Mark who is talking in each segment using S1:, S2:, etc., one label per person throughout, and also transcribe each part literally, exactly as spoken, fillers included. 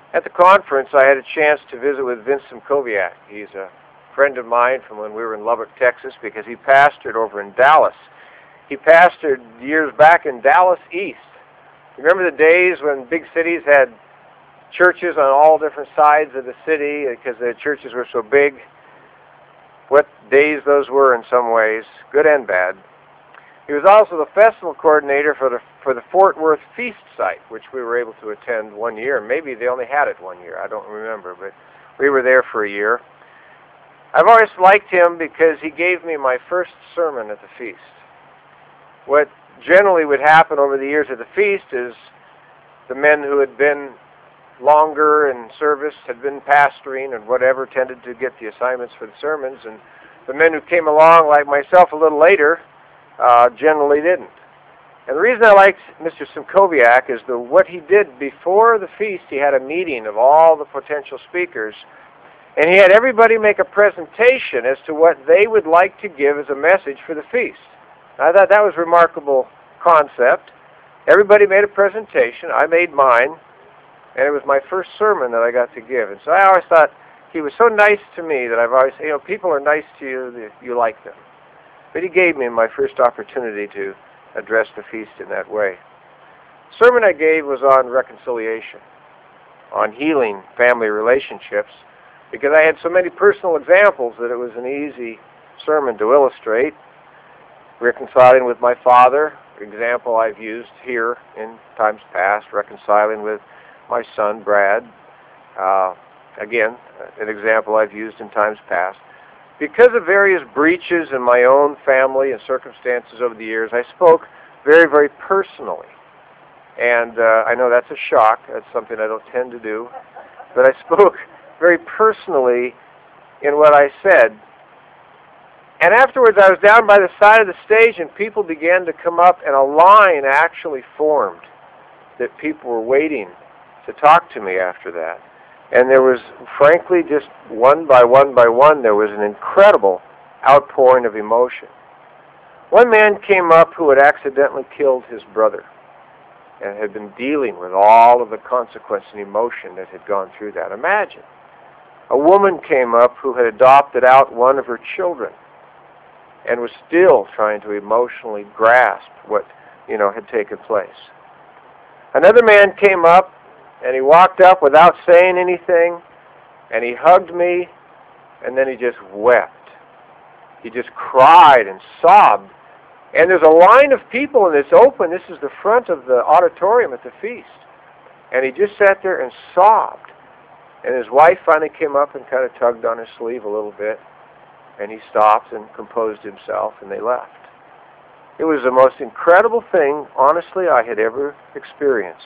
S1: At the conference, I had a chance to visit with Vince Simkowiak. He's a friend of mine from when we were in Lubbock, Texas, because he pastored over in Dallas. He pastored years back in Dallas East. Remember the days when big cities had churches on all different sides of the city because the churches were so big? What days those were in some ways, good and bad. He was also the festival coordinator for the for the Fort Worth Feast site, which we were able to attend one year. Maybe they only had it one year. I don't remember, but we were there for a year. I've always liked him because he gave me my first sermon at the feast. What generally would happen over the years at the feast is the men who had been longer in service, had been pastoring and whatever, tended to get the assignments for the sermons, and the men who came along, like myself, a little later, uh, generally didn't. And the reason I liked Mister Simkowiak is the what he did before the feast. He had a meeting of all the potential speakers, and he had everybody make a presentation as to what they would like to give as a message for the feast. I thought that was a remarkable concept. Everybody made a presentation. I made mine, and it was my first sermon that I got to give. And so I always thought he was so nice to me that I've always said, you know, people are nice to you if you like them. But he gave me my first opportunity to address the feast in that way. The sermon I gave was on reconciliation, on healing family relationships, because I had so many personal examples that it was an easy sermon to illustrate. Reconciling with my father, example I've used here in times past, reconciling with my son, Brad, uh, again, an example I've used in times past. Because of various breaches in my own family and circumstances over the years, I spoke very, very personally. And uh, I know that's a shock. That's something I don't tend to do. But I spoke very personally in what I said. And afterwards, I was down by the side of the stage, and people began to come up, and a line actually formed that people were waiting to talk to me after that. And there was, frankly, just one by one by one, there was an incredible outpouring of emotion. One man came up who had accidentally killed his brother and had been dealing with all of the consequence and emotion that had gone through that. Imagine. A woman came up who had adopted out one of her children and was still trying to emotionally grasp what, you know, had taken place. Another man came up, and he walked up without saying anything, and he hugged me, and then he just wept. He just cried and sobbed. And there's a line of people, and it's open. This is the front of the auditorium at the feast. And he just sat there and sobbed. And his wife finally came up and kind of tugged on his sleeve a little bit, and he stopped and composed himself, and they left. It was the most incredible thing, honestly, I had ever experienced.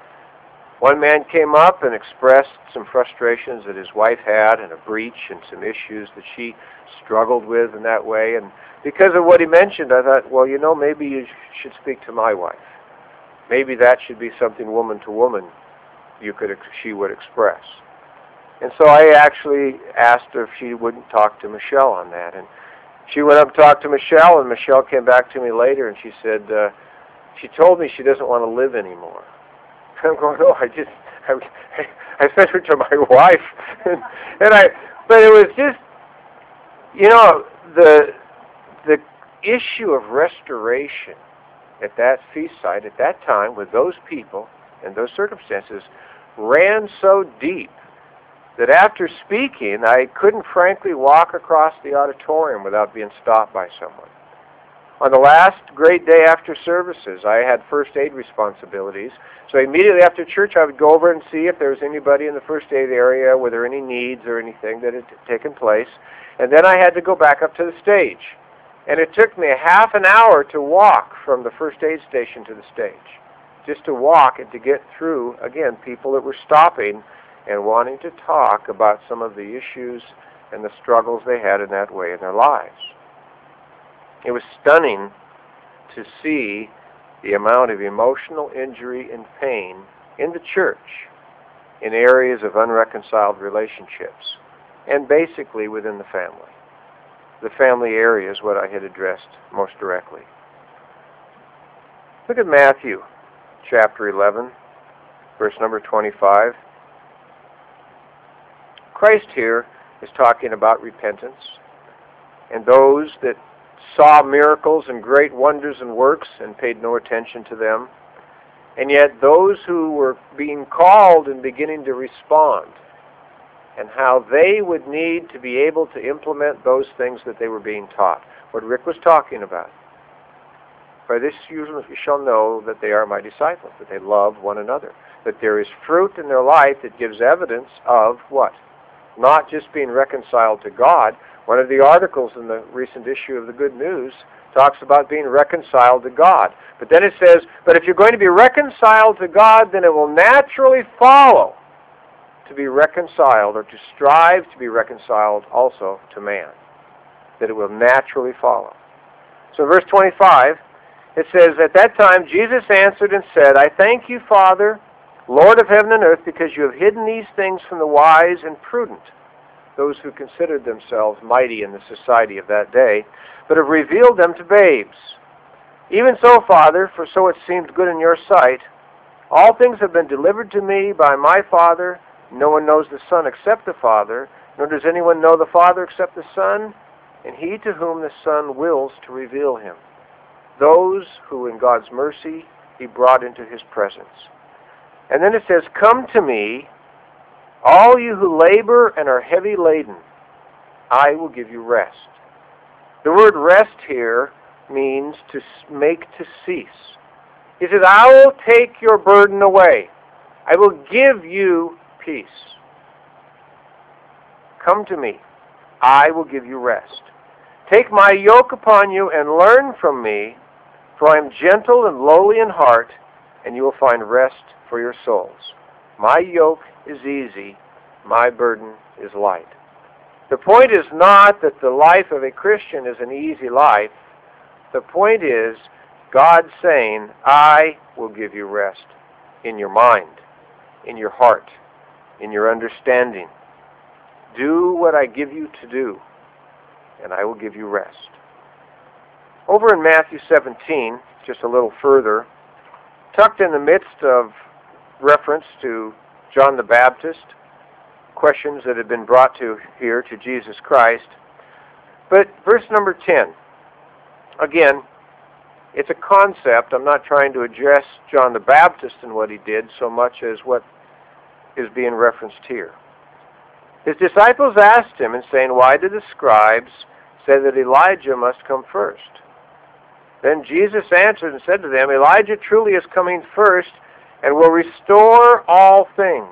S1: One man came up and expressed some frustrations that his wife had and a breach and some issues that she struggled with in that way. And because of what he mentioned, I thought, well, you know, maybe you should speak to my wife. Maybe that should be something woman to woman you could she would express. And so I actually asked her if she wouldn't talk to Michelle on that. And she went up and talked to Michelle, and Michelle came back to me later, and she said, uh, she told me she doesn't want to live anymore. I'm going, oh, I just, I, I sent her to my wife, and, and I, but it was just, you know, the the issue of restoration at that feast site at that time with those people and those circumstances ran so deep that after speaking, I couldn't frankly walk across the auditorium without being stopped by someone. On the last great day after services, I had first aid responsibilities. So immediately after church, I would go over and see if there was anybody in the first aid area, were there any needs or anything that had taken place. And then I had to go back up to the stage. And it took me a half an hour to walk from the first aid station to the stage. Just to walk and to get through, again, people that were stopping and wanting to talk about some of the issues and the struggles they had in that way in their lives. It was stunning to see the amount of emotional injury and pain in the church in areas of unreconciled relationships and basically within the family. The family area is what I had addressed most directly. Look at Matthew chapter eleven, verse number twenty-five. Christ here is talking about repentance, and those that saw miracles and great wonders and works and paid no attention to them, and yet those who were being called and beginning to respond, and how they would need to be able to implement those things that they were being taught. What Rick was talking about. By this you shall know that they are my disciples, that they love one another, that there is fruit in their life that gives evidence of what? Not just being reconciled to God. One of the articles in the recent issue of the Good News talks about being reconciled to God. But then it says, but if you're going to be reconciled to God, then it will naturally follow to be reconciled, or to strive to be reconciled also to man. That it will naturally follow. So verse twenty-five, it says, at that time Jesus answered and said, I thank you, Father, Lord of heaven and earth, because you have hidden these things from the wise and prudent, those who considered themselves mighty in the society of that day, but have revealed them to babes. Even so, Father, for so it seemed good in your sight, all things have been delivered to me by my Father. No one knows the Son except the Father, nor does anyone know the Father except the Son, and he to whom the Son wills to reveal him. Those who in God's mercy he brought into his presence. And then it says, come to me, all you who labor and are heavy laden, I will give you rest. The word rest here means to make to cease. He says, I will take your burden away. I will give you peace. Come to me, I will give you rest. Take my yoke upon you and learn from me, for I am gentle and lowly in heart, and you will find rest for your souls. My yoke is easy, my burden is light. The point is not that the life of a Christian is an easy life. The point is God saying, I will give you rest in your mind, in your heart, in your understanding. Do what I give you to do, and I will give you rest. Over in Matthew seventeen, just a little further, tucked in the midst of reference to John the Baptist, questions that have been brought to here to Jesus Christ. But verse number ten, again, it's a concept. I'm not trying to address John the Baptist and what he did so much as what is being referenced here. His disciples asked him and saying, why did the scribes say that Elijah must come first? Then Jesus answered and said to them, Elijah truly is coming first and will restore all things.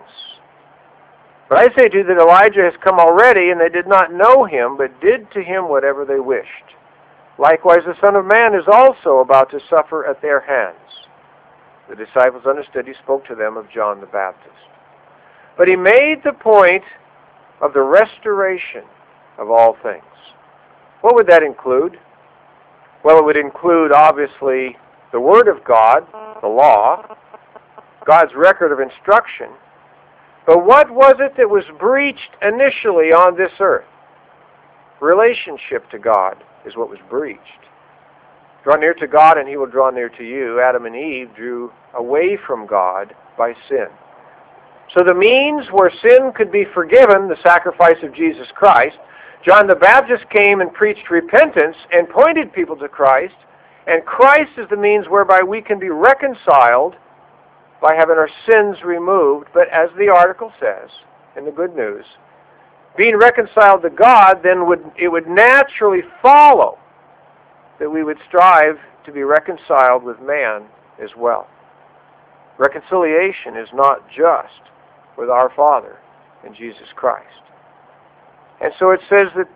S1: But I say to you that Elijah has come already, and they did not know him, but did to him whatever they wished. Likewise, the Son of Man is also about to suffer at their hands. The disciples understood he spoke to them of John the Baptist. But he made the point of the restoration of all things. What would that include? Well, it would include, obviously, the Word of God, the law, God's record of instruction. But what was it that was breached initially on this earth? Relationship to God is what was breached. Draw near to God and he will draw near to you. Adam and Eve drew away from God by sin. So the means where sin could be forgiven, the sacrifice of Jesus Christ, John the Baptist came and preached repentance and pointed people to Christ, and Christ is the means whereby we can be reconciled by having our sins removed. But as the article says in the Good News, being reconciled to God, then would it would naturally follow that we would strive to be reconciled with man as well. Reconciliation is not just with our Father in Jesus Christ. And so it says that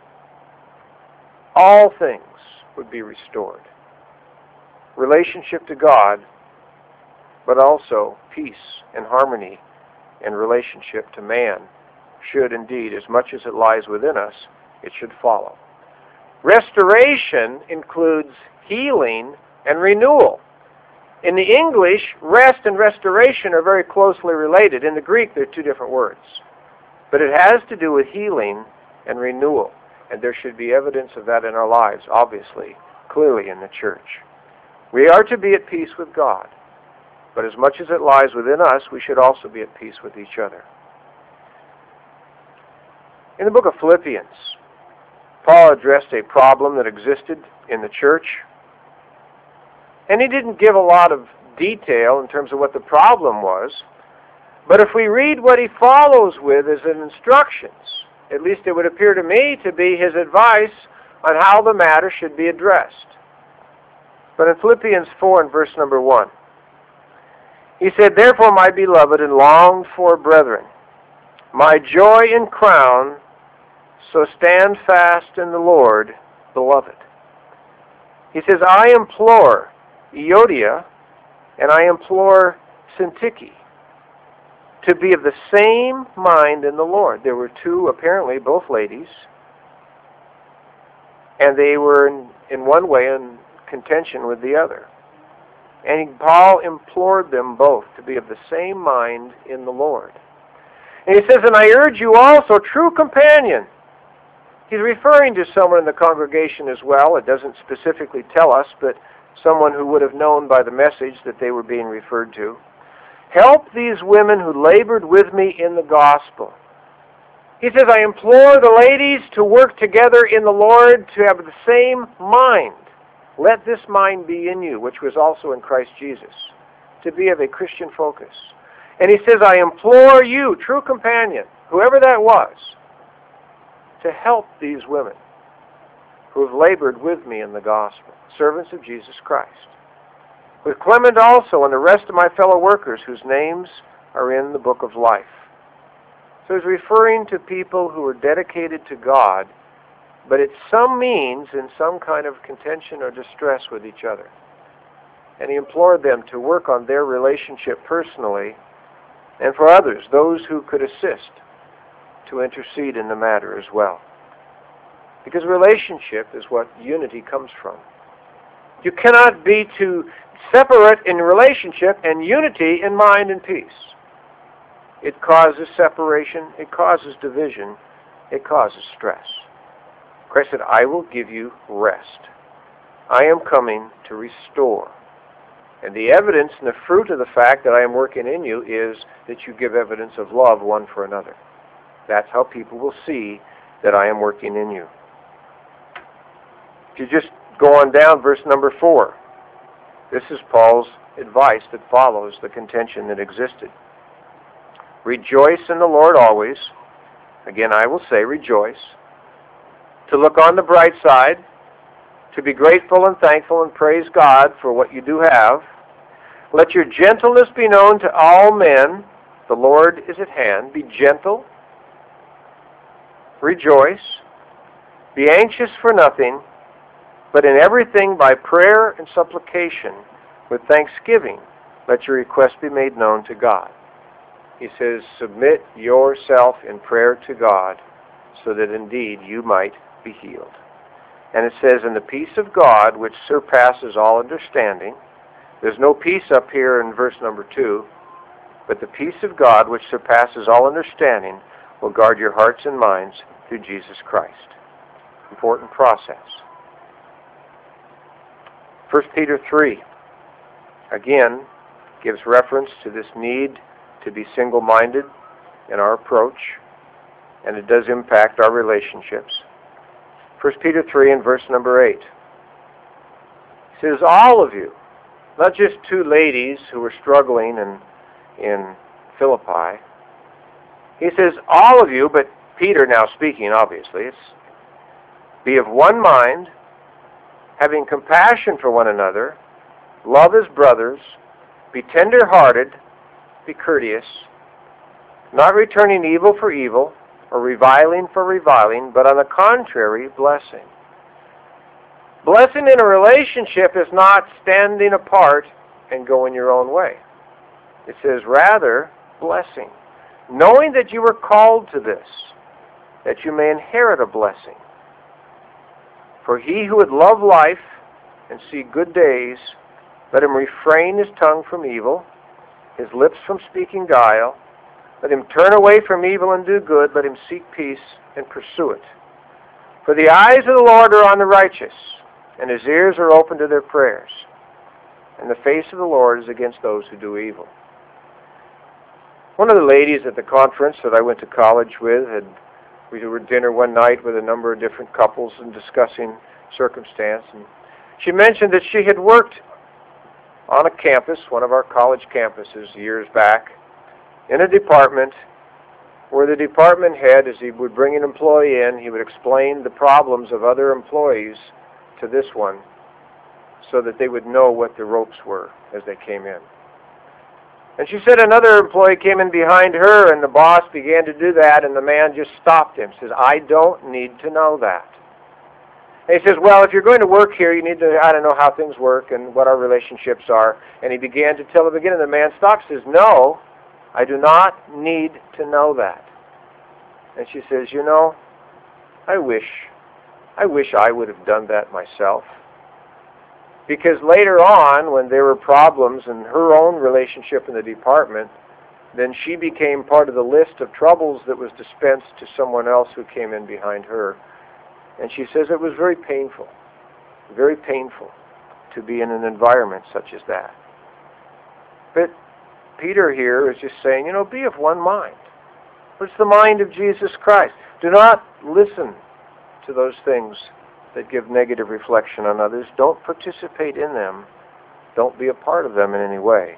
S1: all things would be restored. Relationship to God, but also peace and harmony and relationship to man should indeed, as much as it lies within us, it should follow. Restoration includes healing and renewal. In the English, rest and restoration are very closely related. In the Greek, they're two different words. But it has to do with healing and renewal. And there should be evidence of that in our lives, obviously, clearly in the church. We are to be at peace with God. But as much as it lies within us, we should also be at peace with each other. In the book of Philippians, Paul addressed a problem that existed in the church, and he didn't give a lot of detail in terms of what the problem was, but if we read what he follows with as an instructions, at least it would appear to me to be his advice on how the matter should be addressed. But in Philippians four and verse number one, he said, "Therefore, my beloved and longed for brethren, my joy and crown, so stand fast in the Lord, beloved." He says, "I implore Euodia and I implore Syntyche to be of the same mind in the Lord." There were two, apparently both ladies, and they were in, in one way in contention with the other. And Paul implored them both to be of the same mind in the Lord. And he says, "And I urge you also, true companion." He's referring to someone in the congregation as well. It doesn't specifically tell us, but someone who would have known by the message that they were being referred to. "Help these women who labored with me in the gospel." He says, "I implore the ladies to work together in the Lord to have the same mind. Let this mind be in you, which was also in Christ Jesus," to be of a Christian focus. And he says, "I implore you, true companion," whoever that was, "to help these women who have labored with me in the gospel, servants of Jesus Christ. With Clement also and the rest of my fellow workers whose names are in the book of life." So he's referring to people who are dedicated to God, but at some means in some kind of contention or distress with each other. And he implored them to work on their relationship personally, and for others, those who could assist, to intercede in the matter as well. Because relationship is what unity comes from. You cannot be too separate in relationship and unity in mind and peace. It causes separation, it causes division, it causes stress. Christ said, "I will give you rest. I am coming to restore." And the evidence and the fruit of the fact that I am working in you is that you give evidence of love one for another. That's how people will see that I am working in you. If you just go on down, verse number four. This is Paul's advice that follows the contention that existed. "Rejoice in the Lord always." Again, I will say rejoice. "To look on the bright side, to be grateful and thankful and praise God for what you do have. Let your gentleness be known to all men. The Lord is at hand. Be gentle. Rejoice. Be anxious for nothing, but in everything by prayer and supplication with thanksgiving, let your requests be made known to God." He says, submit yourself in prayer to God so that indeed you might be healed. And it says, "In the peace of God, which surpasses all understanding." There's no peace up here in verse number two, but the peace of God, which surpasses all understanding, will guard your hearts and minds through Jesus Christ. Important process. First Peter three, again, gives reference to this need to be single-minded in our approach, and it does impact our relationships. First Peter three and verse number eight. It says, "All of you," not just two ladies who were struggling in, in Philippi. He says, "All of you," but Peter now speaking, obviously, it's, "be of one mind, having compassion for one another, love as brothers, be tender-hearted, be courteous, not returning evil for evil, or reviling for reviling, but on the contrary, blessing." Blessing in a relationship is not standing apart and going your own way. It says, rather, blessing, knowing that you were called to this, that you may inherit a blessing. "For he who would love life and see good days, let him refrain his tongue from evil, his lips from speaking guile. Let him turn away from evil and do good. Let him seek peace and pursue it. For the eyes of the Lord are on the righteous, and his ears are open to their prayers. And the face of the Lord is against those who do evil." One of the ladies at the conference that I went to college with had We were at dinner one night with a number of different couples and discussing circumstance. And she mentioned that she had worked on a campus, one of our college campuses years back, in a department where the department head, as he would bring an employee in, he would explain the problems of other employees to this one so that they would know what the ropes were as they came in. And she said another employee came in behind her, and the boss began to do that, and the man just stopped him. Says, I don't need to know that. And he says, well, if you're going to work here, you need to, I don't know how things work and what our relationships are. And he began to tell him again, and the man stops and says, no, I do not need to know that. And she says, you know, I wish, I wish I would have done that myself. Because later on, when there were problems in her own relationship in the department, then she became part of the list of troubles that was dispensed to someone else who came in behind her. And she says it was very painful, very painful to be in an environment such as that. But Peter here is just saying, you know, be of one mind. It's the mind of Jesus Christ. Do not listen to those things that give negative reflection on others. Don't participate in them. Don't be a part of them in any way.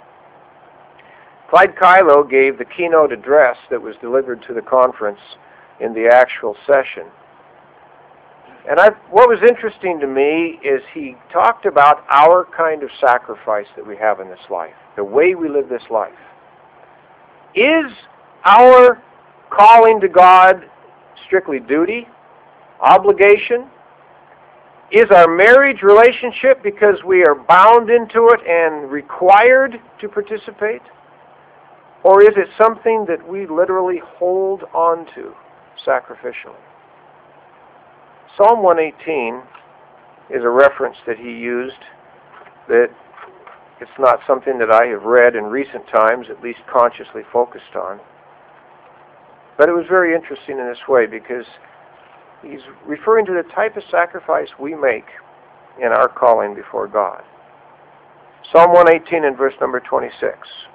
S1: Clyde Kylo gave the keynote address that was delivered to the conference in the actual session. And I, what was interesting to me is he talked about our kind of sacrifice that we have in this life, the way we live this life. Is our calling to God strictly duty, obligation? Is our marriage relationship because we are bound into it and required to participate? Or is it something that we literally hold on to sacrificially? Psalm one eighteen is a reference that he used that it's not something that I have read in recent times, at least consciously focused on. But it was very interesting in this way because he's referring to the type of sacrifice we make in our calling before God. Psalm one eighteen and verse number twenty-six.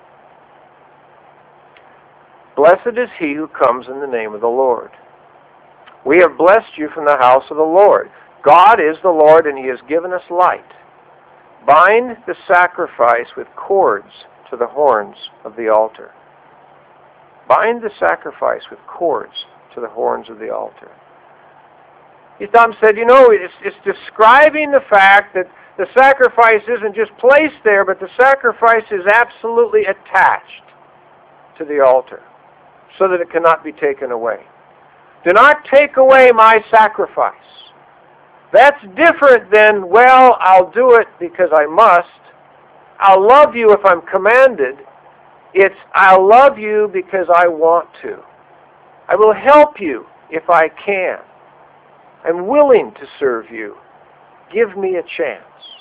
S1: Blessed is he who comes in the name of the Lord. We have blessed you from the house of the Lord. God is the Lord, and he has given us light. Bind the sacrifice with cords to the horns of the altar. Bind the sacrifice with cords to the horns of the altar. He stopped and said, you know, it's, it's describing the fact that the sacrifice isn't just placed there, but the sacrifice is absolutely attached to the altar so that it cannot be taken away. Do not take away my sacrifice. That's different than, well, I'll do it because I must. I'll love you if I'm commanded. It's, I'll love you because I want to. I will help you if I can. I'm willing to serve you. Give me a chance.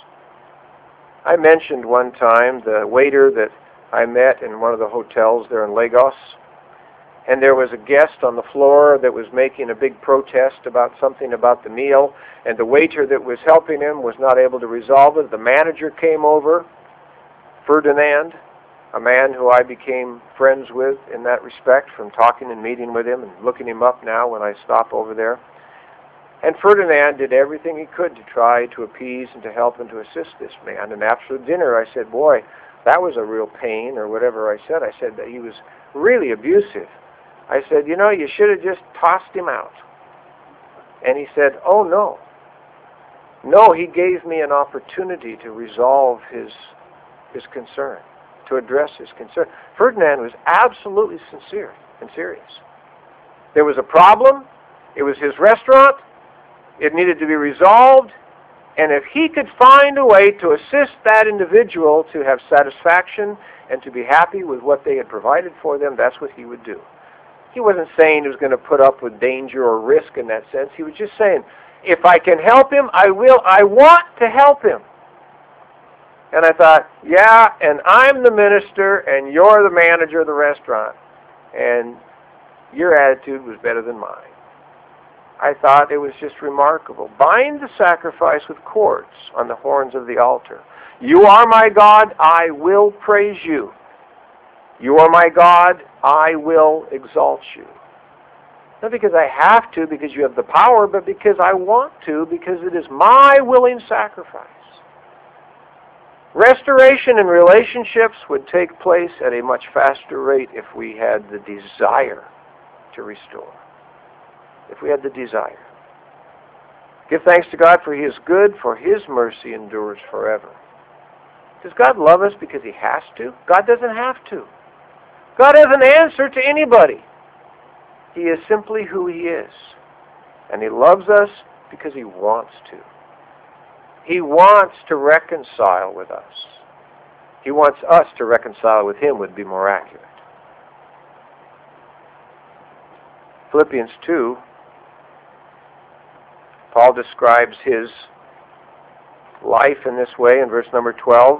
S1: I mentioned one time the waiter that I met in one of the hotels there in Lagos, and there was a guest on the floor that was making a big protest about something about the meal, and the waiter that was helping him was not able to resolve it. The manager came over, Ferdinand, a man who I became friends with in that respect from talking and meeting with him and looking him up now when I stop over there. And Ferdinand did everything he could to try to appease and to help and to assist this man. And after dinner I said, boy, that was a real pain, or whatever I said. I said that he was really abusive. I said, you know, you should have just tossed him out. And he said, oh, no. No, he gave me an opportunity to resolve his, his concern, to address his concern. Ferdinand was absolutely sincere and serious. There was a problem. It was his restaurant. It needed to be resolved. And if he could find a way to assist that individual to have satisfaction and to be happy with what they had provided for them, that's what he would do. He wasn't saying he was going to put up with danger or risk in that sense. He was just saying, if I can help him, I will. I want to help him. And I thought, yeah, and I'm the minister, and you're the manager of the restaurant, and your attitude was better than mine. I thought it was just remarkable. Bind the sacrifice with cords on the horns of the altar. You are my God, I will praise you. You are my God, I will exalt you. Not because I have to, because you have the power, but because I want to, because it is my willing sacrifice. Restoration in relationships would take place at a much faster rate if we had the desire to restore. If we had the desire. Give thanks to God, for He is good, for His mercy endures forever. Does God love us because He has to? God doesn't have to. God has an answer to anybody. He is simply who He is. And He loves us because He wants to. He wants to reconcile with us. He wants us to reconcile with Him, would be more accurate. Philippians two, Paul describes his life in this way in verse number twelve.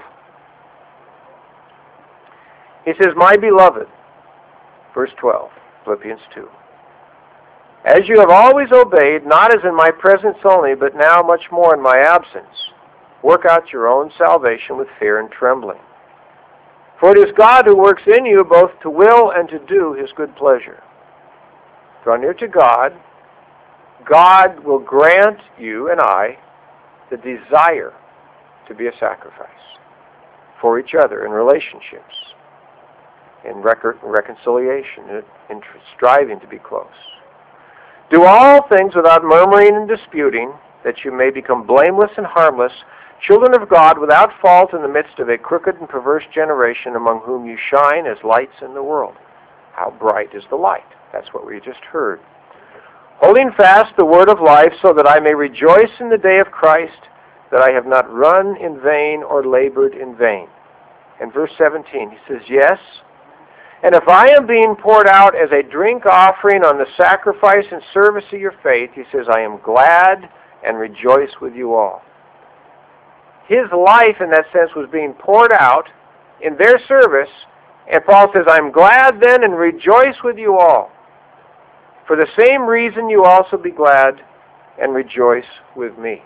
S1: He says, "My beloved," verse twelve, Philippians two, "as you have always obeyed, not as in my presence only, but now much more in my absence, work out your own salvation with fear and trembling. For it is God who works in you both to will and to do His good pleasure." Draw near to God. God will grant you and I the desire to be a sacrifice for each other in relationships, in record, reconciliation, in, in striving to be close. "Do all things without murmuring and disputing, that you may become blameless and harmless, children of God, without fault in the midst of a crooked and perverse generation, among whom you shine as lights in the world." How bright is the light? That's what we just heard. "Holding fast the word of life, so that I may rejoice in the day of Christ, that I have not run in vain or labored in vain." In verse seventeen, he says, "Yes, and if I am being poured out as a drink offering on the sacrifice and service of your faith," he says, "I am glad and rejoice with you all." His life, in that sense, was being poured out in their service, and Paul says, "I'm glad then and rejoice with you all. For the same reason you also be glad and rejoice with me."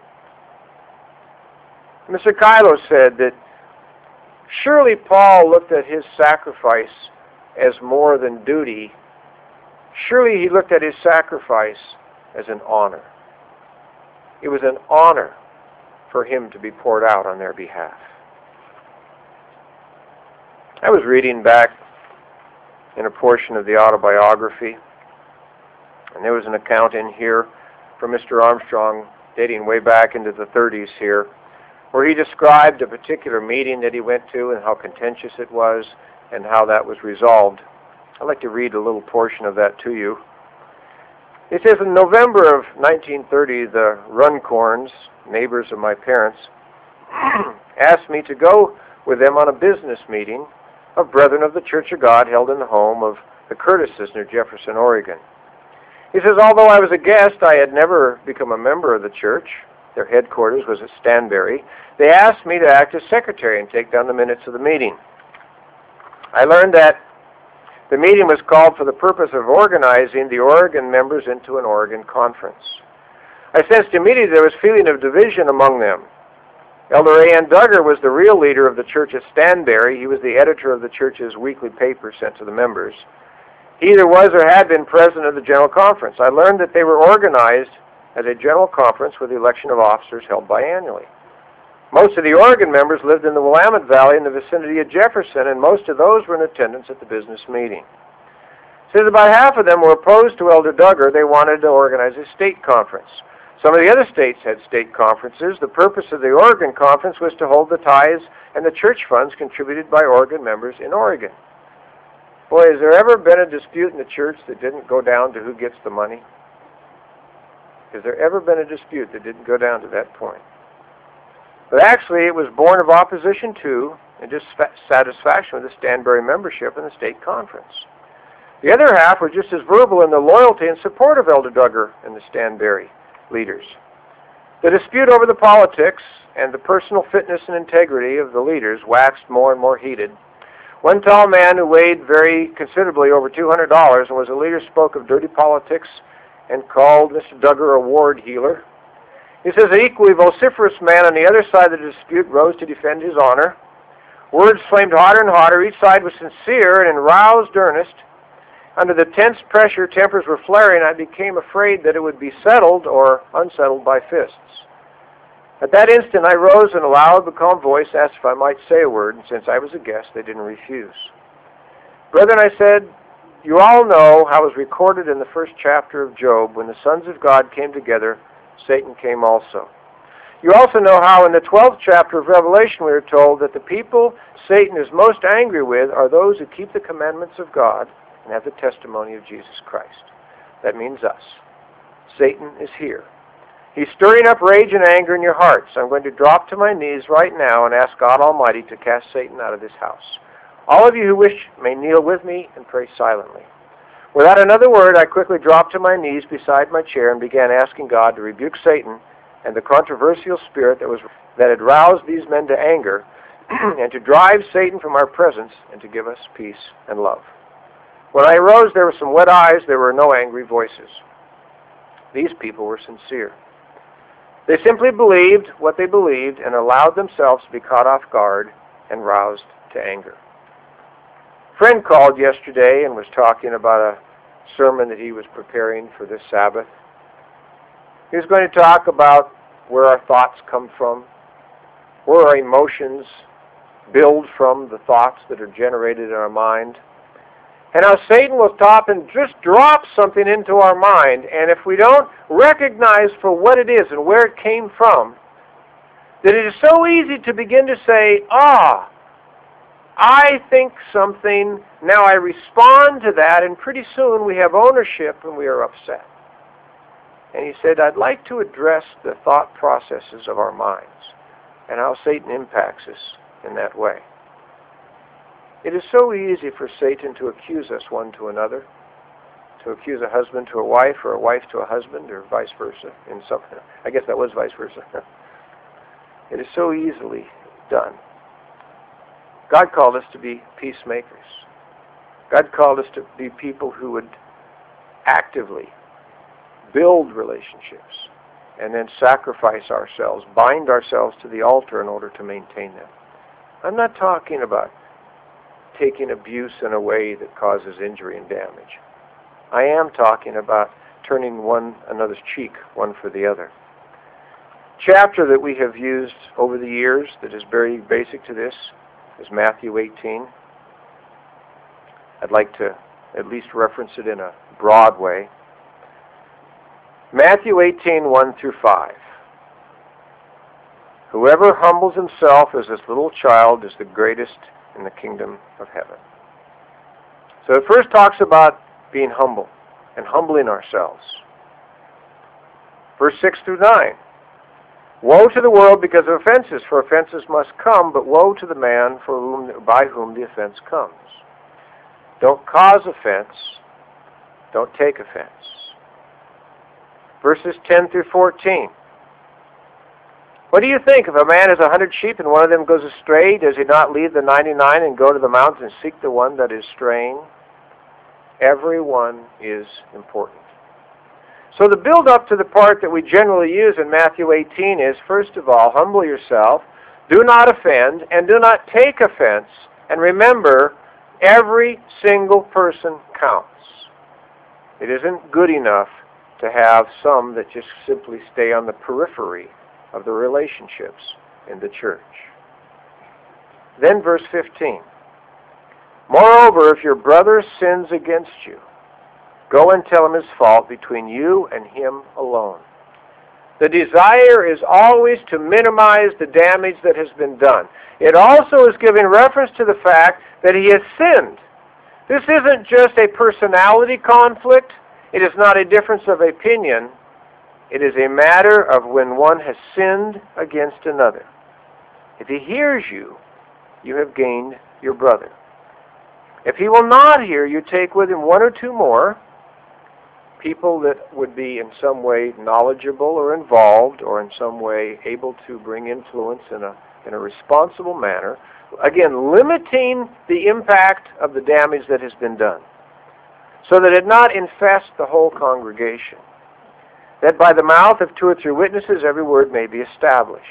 S1: Mister Kylo said that surely Paul looked at his sacrifice as more than duty. Surely he looked at his sacrifice as an honor. It was an honor for him to be poured out on their behalf. I was reading back in a portion of the autobiography, and there was an account in here from Mister Armstrong dating way back into the thirties here, where he described a particular meeting that he went to and how contentious it was and how that was resolved. I'd like to read a little portion of that to you. It says, "In November of nineteen thirty, the Runcorns, neighbors of my parents, asked me to go with them on a business meeting of Brethren of the Church of God held in the home of the Curtises near Jefferson, Oregon. He says, although I was a guest, I had never become a member of the church. Their headquarters was at Stanberry. They asked me to act as secretary and take down the minutes of the meeting. I learned that the meeting was called for the purpose of organizing the Oregon members into an Oregon conference. I sensed immediately there was feeling of division among them. Elder A N Duggar was the real leader of the church at Stanberry. He was the editor of the church's weekly paper sent to the members. He either was or had been president of the General Conference. I learned that they were organized as a General Conference with the election of officers held biannually. Most of the Oregon members lived in the Willamette Valley in the vicinity of Jefferson, and most of those were in attendance at the business meeting. Since about half of them were opposed to Elder Duggar, they wanted to organize a state conference. Some of the other states had state conferences. The purpose of the Oregon Conference was to hold the tithes and the church funds contributed by Oregon members in Oregon. Boy, has there ever been a dispute in the church that didn't go down to who gets the money? Has there ever been a dispute that didn't go down to that point? But actually, it was born of opposition to and dissatisfaction with the Stanberry membership in the state conference. The other half were just as verbal in their loyalty and support of Elder Duggar and the Stanberry leaders. The dispute over the politics and the personal fitness and integrity of the leaders waxed more and more heated. One tall man who weighed very considerably over two hundred dollars and was a leader spoke of dirty politics and called Mister Duggar a ward healer. He says an equally vociferous man on the other side of the dispute rose to defend his honor. Words flamed hotter and hotter. Each side was sincere and in roused earnest. under the tense pressure, tempers were flaring. I became afraid that it would be settled or unsettled by fists. At that instant, I rose in a loud but calm voice, asked if I might say a word, and since I was a guest, they didn't refuse. Brethren, I said, you all know how it was recorded in the first chapter of Job, when the sons of God came together, Satan came also. You also know how in the twelfth chapter of Revelation we are told that the people Satan is most angry with are those who keep the commandments of God and have the testimony of Jesus Christ. That means us. Satan is here. He's stirring up rage and anger in your hearts. I'm going to drop to my knees right now and ask God Almighty to cast Satan out of this house. All of you who wish may kneel with me and pray silently. Without another word, I quickly dropped to my knees beside my chair and began asking God to rebuke Satan and the controversial spirit that was that had roused these men to anger, and to drive Satan from our presence and to give us peace and love. When I arose, there were some wet eyes. There were no angry voices. These people were sincere. They simply believed what they believed and allowed themselves to be caught off guard and roused to anger. A friend called yesterday and was talking about a sermon that he was preparing for this Sabbath. He was going to talk about where our thoughts come from, where our emotions build from the thoughts that are generated in our mind, and how Satan will stop and just drop something into our mind, and if we don't recognize for what it is and where it came from, that it is so easy to begin to say, ah, I think something, now I respond to that, and pretty soon we have ownership and we are upset. And he said, I'd like to address the thought processes of our minds and how Satan impacts us in that way. It is so easy for Satan to accuse us one to another, to accuse a husband to a wife or a wife to a husband or vice versa. In some, I guess that was vice versa. It is so easily done. God called us to be peacemakers. God called us to be people who would actively build relationships and then sacrifice ourselves, bind ourselves to the altar in order to maintain them. I'm not talking about taking abuse in a way that causes injury and damage. I am talking about turning one another's cheek, one for the other. Chapter that we have used over the years that is very basic to this is Matthew eighteen. I'd like to at least reference it in a broad way. Matthew eighteen, one through five. Whoever humbles himself as this little child is the greatest in the kingdom of heaven. So it first talks about being humble and humbling ourselves. Verse six through nine. Woe to the world because of offenses, for offenses must come, but woe to the man for whom, by whom the offense comes. Don't cause offense. Don't take offense. Verses ten through fourteen. What do you think? If a man has a hundred sheep and one of them goes astray, does he not leave the ninety-nine and go to the mountains and seek the one that is straying? Everyone is important. So the build-up to the part that we generally use in Matthew eighteen is, first of all, humble yourself, do not offend, and do not take offense, and remember, every single person counts. It isn't good enough to have some that just simply stay on the periphery of the relationships in the church. Then verse fifteen. Moreover, if your brother sins against you, go and tell him his fault between you and him alone. The desire is always to minimize the damage that has been done. It also is giving reference to the fact that he has sinned. This isn't just a personality conflict. It is not a difference of opinion. It is a matter of when one has sinned against another. If he hears you, you have gained your brother. If he will not hear you, take with him one or two more, people that would be in some way knowledgeable or involved or in some way able to bring influence in a, in a responsible manner. Again, limiting the impact of the damage that has been done, so that it not infest the whole congregation. That by the mouth of two or three witnesses every word may be established.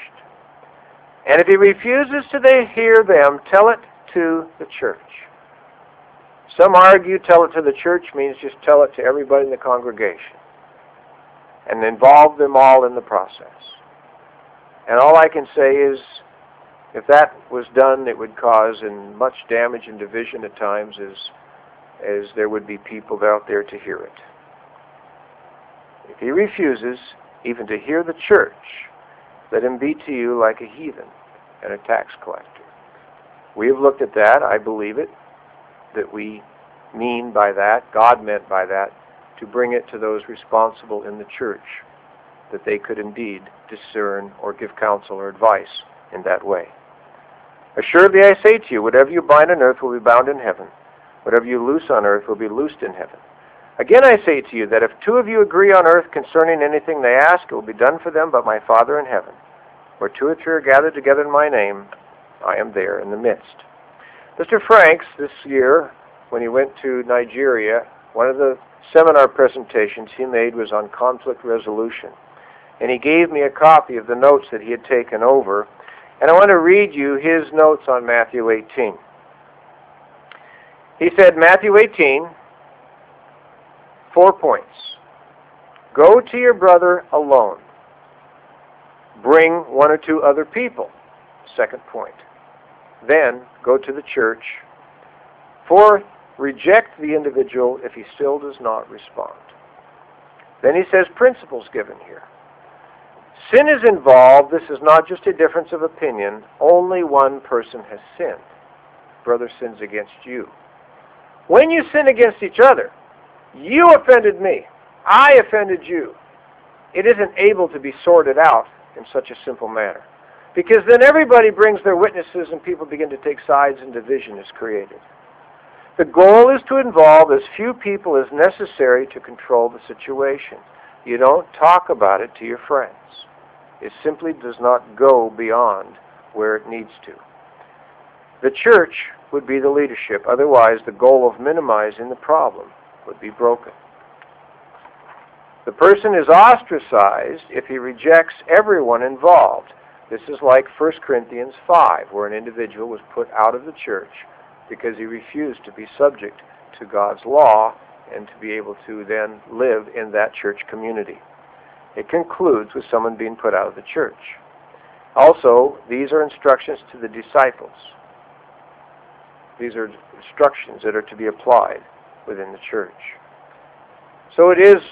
S1: And if he refuses to hear them, tell it to the church. Some argue tell it to the church means just tell it to everybody in the congregation and involve them all in the process. And all I can say is, if that was done, it would cause in much damage and division at times, as, as there would be people out there to hear it. If he refuses even to hear the church, let him be to you like a heathen and a tax collector. We have looked at that, I believe it, that we mean by that, God meant by that, to bring it to those responsible in the church, that they could indeed discern or give counsel or advice in that way. Assuredly I say to you, whatever you bind on earth will be bound in heaven. Whatever you loose on earth will be loosed in heaven. Again I say to you that if two of you agree on earth concerning anything they ask, it will be done for them by my Father in heaven. Where two or three are gathered together in my name, I am there in the midst. Mister Franks, this year, when he went to Nigeria, one of the seminar presentations he made was on conflict resolution. And he gave me a copy of the notes that he had taken over. And I want to read you his notes on Matthew eighteen. He said, Matthew eighteen, four points. Go to your brother alone. Bring one or two other people. Second point. Then go to the church. Fourth, reject the individual if he still does not respond. Then he says principles given here. Sin is involved. This is not just a difference of opinion. Only one person has sinned. Brother sins against you. When you sin against each other, you offended me. I offended you. It isn't able to be sorted out in such a simple manner. Because then everybody brings their witnesses and people begin to take sides and division is created. The goal is to involve as few people as necessary to control the situation. You don't talk about it to your friends. It simply does not go beyond where it needs to. The church would be the leadership. Otherwise, the goal of minimizing the problem would be broken. The person is ostracized if he rejects everyone involved. This is like First Corinthians five, where an individual was put out of the church because he refused to be subject to God's law and to be able to then live in that church community. It concludes with someone being put out of the church. Also, these are instructions to the disciples. These are instructions that are to be applied within the church. So it is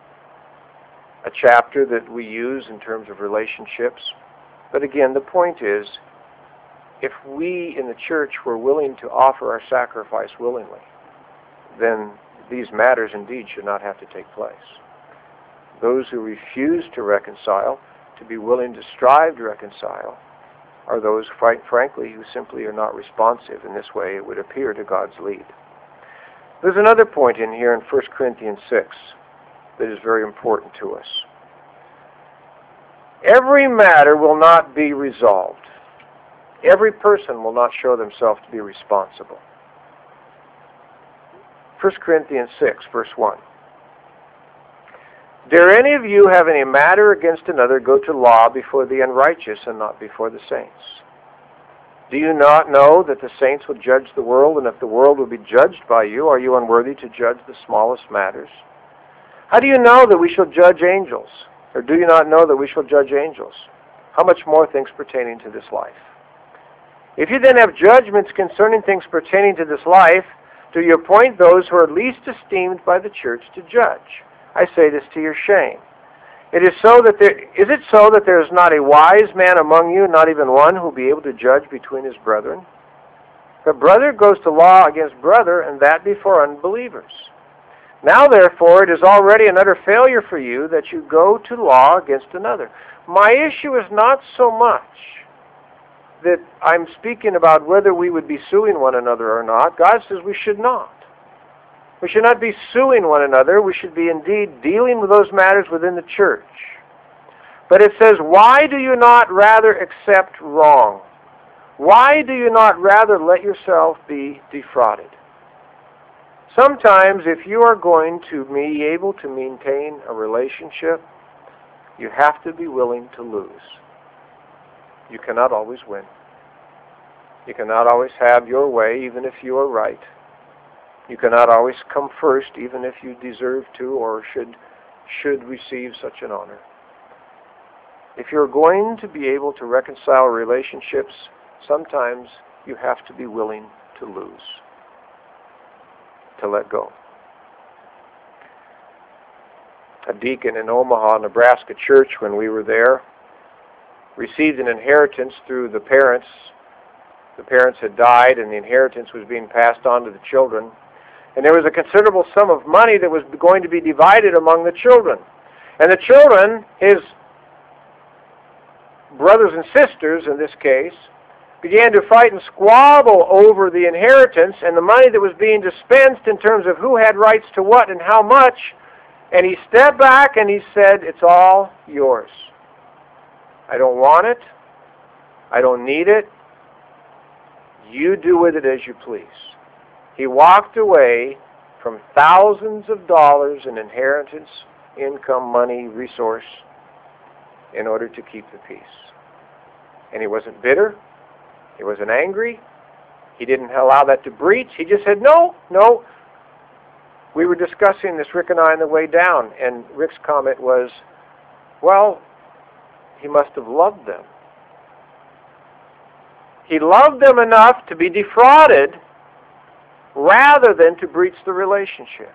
S1: a chapter that we use in terms of relationships. But again, the point is, if we in the church were willing to offer our sacrifice willingly, then these matters indeed should not have to take place. Those who refuse to reconcile, to be willing to strive to reconcile, are those, frankly, who simply are not responsive. In this way, it would appear to God's lead. There's another point in here in First Corinthians six that is very important to us. Every matter will not be resolved. Every person will not show themselves to be responsible. First Corinthians six, verse one. Dare any of you have any matter against another, go to law before the unrighteous and not before the saints? Do you not know that the saints will judge the world, and if the world will be judged by you, are you unworthy to judge the smallest matters? How do you know that we shall judge angels? Or do you not know that we shall judge angels? How much more things pertaining to this life? If you then have judgments concerning things pertaining to this life, do you appoint those who are least esteemed by the church to judge? I say this to your shame. It is so that there is it so that there is not a wise man among you, not even one who will be able to judge between his brethren? But brother goes to law against brother, and that before unbelievers. Now therefore it is already an utter failure for you that you go to law against another. My issue is not so much that I'm speaking about whether we would be suing one another or not. God says we should not. We should not be suing one another. We should be indeed dealing with those matters within the church. But it says, why do you not rather accept wrong? Why do you not rather let yourself be defrauded? Sometimes if you are going to be able to maintain a relationship, you have to be willing to lose. You cannot always win. You cannot always have your way, even if you are right. You cannot always come first, even if you deserve to or should should receive such an honor. If you're going to be able to reconcile relationships, sometimes you have to be willing to lose, to let go. A deacon in Omaha, Nebraska church, when we were there, received an inheritance through the parents. The parents had died and the inheritance was being passed on to the children. And there was a considerable sum of money that was going to be divided among the children. And the children, his brothers and sisters in this case, began to fight and squabble over the inheritance and the money that was being dispensed in terms of who had rights to what and how much. And he stepped back and he said, "It's all yours. I don't want it. I don't need it. You do with it as you please." He walked away from thousands of dollars in inheritance, income, money, resource, in order to keep the peace. And he wasn't bitter. He wasn't angry. He didn't allow that to breach. He just said, no, no. We were discussing this, Rick and I, on the way down, and Rick's comment was, well, he must have loved them. He loved them enough to be defrauded rather than to breach the relationship.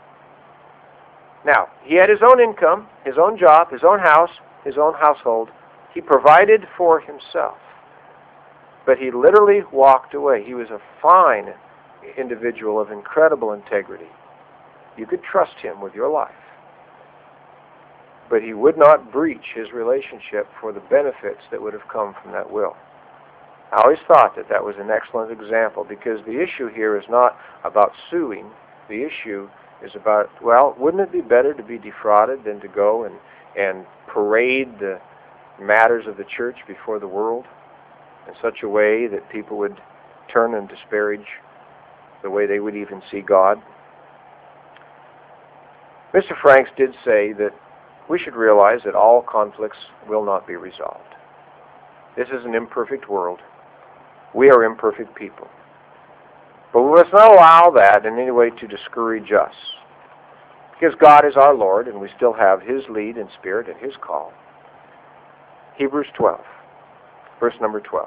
S1: Now, he had his own income, his own job, his own house, his own household. He provided for himself. But he literally walked away. He was a fine individual of incredible integrity. You could trust him with your life. But he would not breach his relationship for the benefits that would have come from that will. I always thought that that was an excellent example, because the issue here is not about suing. The issue is about, well, wouldn't it be better to be defrauded than to go and, and parade the matters of the church before the world in such a way that people would turn and disparage the way they would even see God? Mister Franks did say that we should realize that all conflicts will not be resolved. This is an imperfect world. We are imperfect people. But we must not allow that in any way to discourage us, because God is our Lord and we still have His lead and Spirit and His call. Hebrews twelve, verse number twelve.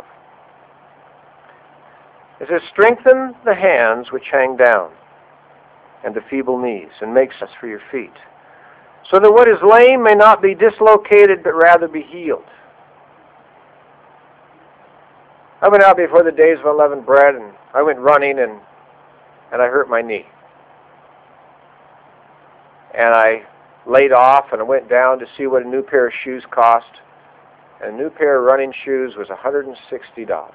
S1: It says, "Strengthen the hands which hang down, and the feeble knees, and make steps for your feet, so that what is lame may not be dislocated, but rather be healed." I went out before the days of unleavened bread, and I went running, and and I hurt my knee. And I laid off, and I went down to see what a new pair of shoes cost. And a new pair of running shoes was one hundred sixty dollars.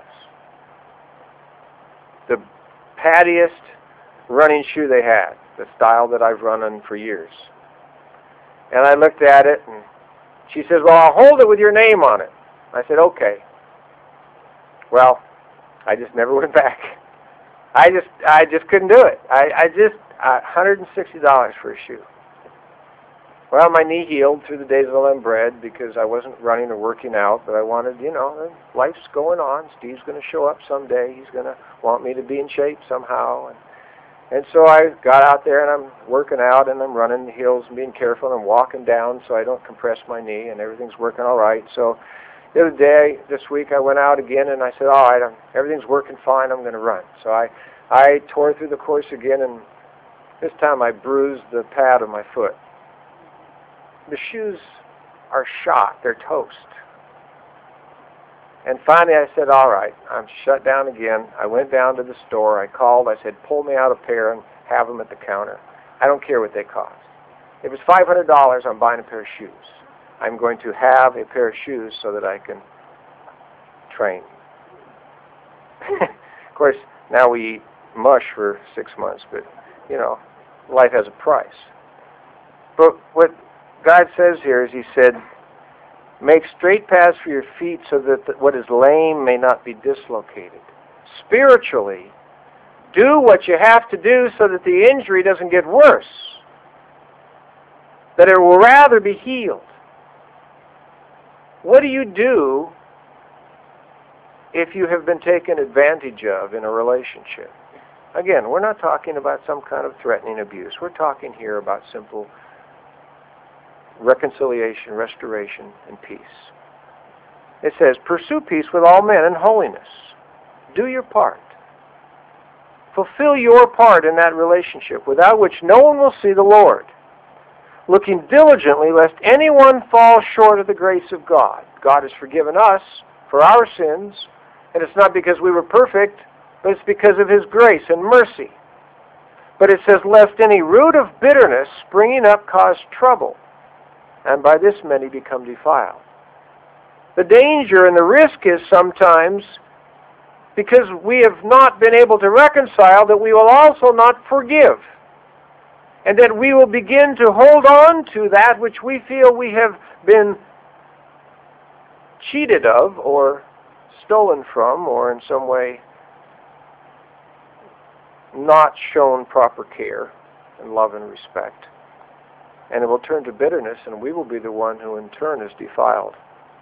S1: The pattiest running shoe they had, the style that I've run on for years. And I looked at it, and she says, "Well, I'll hold it with your name on it." I said, "Okay." Well, I just never went back. I just I just couldn't do it. I, I just, uh, one hundred sixty dollars for a shoe. Well, my knee healed through the days of unleavened bread because I wasn't running or working out, but I wanted, you know, life's going on. Steve's going to show up someday. He's going to want me to be in shape somehow. And, and so I got out there, and I'm working out, and I'm running the hills and being careful, and I'm walking down so I don't compress my knee, and everything's working all right. So the other day, this week, I went out again, and I said, all right, I'm, everything's working fine, I'm going to run. So I, I tore through the course again, and this time I bruised the pad of my foot. The shoes are shot, they're toast. And finally I said, all right, I'm shut down again. I went down to the store, I called, I said, pull me out a pair and have them at the counter. I don't care what they cost. If it's five hundred dollars, I'm buying a pair of shoes. I'm going to have a pair of shoes so that I can train. Of course, now we eat mush for six months, but, you know, life has a price. But what God says here is, He said, make straight paths for your feet so that what is lame may not be dislocated. Spiritually, do what you have to do so that the injury doesn't get worse, that it will rather be healed. What do you do if you have been taken advantage of in a relationship? Again, we're not talking about some kind of threatening abuse. We're talking here about simple reconciliation, restoration, and peace. It says, pursue peace with all men and holiness. Do your part. Fulfill your part in that relationship, without which no one will see the Lord. Looking diligently lest anyone fall short of the grace of God. God has forgiven us for our sins, and it's not because we were perfect, but it's because of His grace and mercy. But it says, lest any root of bitterness springing up cause trouble, and by this many become defiled. The danger and the risk is sometimes, because we have not been able to reconcile, that we will also not forgive. And that we will begin to hold on to that which we feel we have been cheated of, or stolen from, or in some way not shown proper care and love and respect. And it will turn to bitterness, and we will be the one who in turn is defiled.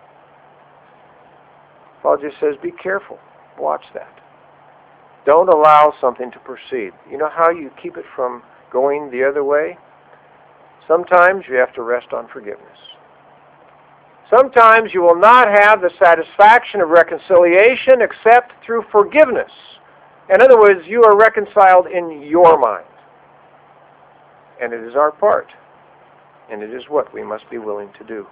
S1: Paul just says, be careful. Watch that. Don't allow something to proceed. You know how you keep it from going the other way? Sometimes you have to rest on forgiveness. Sometimes you will not have the satisfaction of reconciliation except through forgiveness. In other words, you are reconciled in your mind. And it is our part. And it is what we must be willing to do.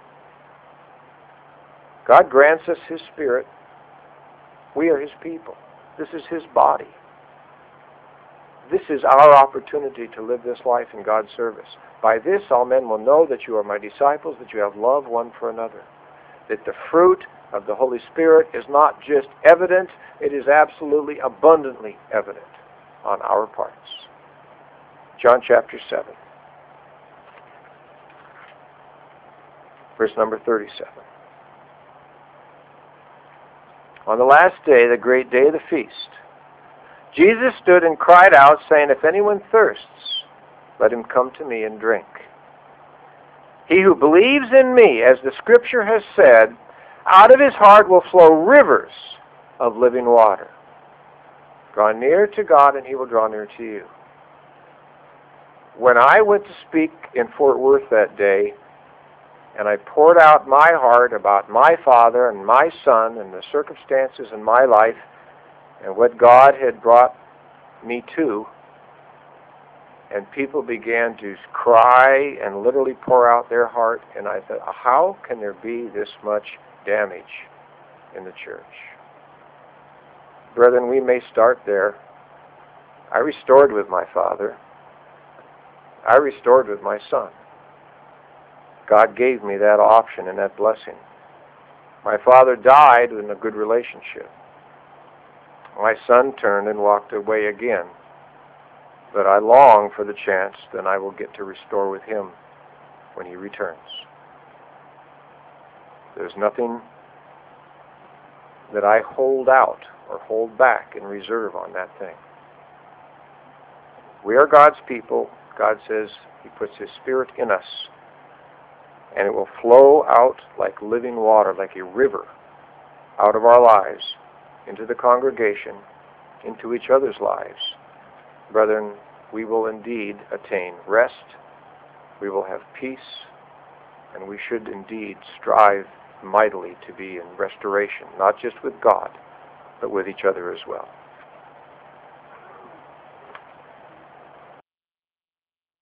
S1: God grants us His Spirit. We are His people. This is His body. This is our opportunity to live this life in God's service. By this all men will know that you are my disciples, that you have love one for another. That the fruit of the Holy Spirit is not just evident, it is absolutely abundantly evident on our parts. John chapter seven. Verse number thirty-seven. On the last day, the great day of the feast, Jesus stood and cried out, saying, if anyone thirsts, let him come to me and drink. He who believes in me, as the Scripture has said, out of his heart will flow rivers of living water. Draw near to God, and He will draw near to you. When I went to speak in Fort Worth that day, and I poured out my heart about my father and my son and the circumstances in my life and what God had brought me to, and people began to cry and literally pour out their heart, and I thought, how can there be this much damage in the church? Brethren, we may start there. I restored with my father. I restored with my son. God gave me that option and that blessing. My father died in a good relationship. My son turned and walked away again. But I long for the chance that I will get to restore with him when he returns. There's nothing that I hold out or hold back in reserve on that thing. We are God's people. God says He puts His Spirit in us, and it will flow out like living water, like a river, out of our lives, into the congregation, into each other's lives. Brethren, we will indeed attain rest, we will have peace, and we should indeed strive mightily to be in restoration, not just with God, but with each other as well.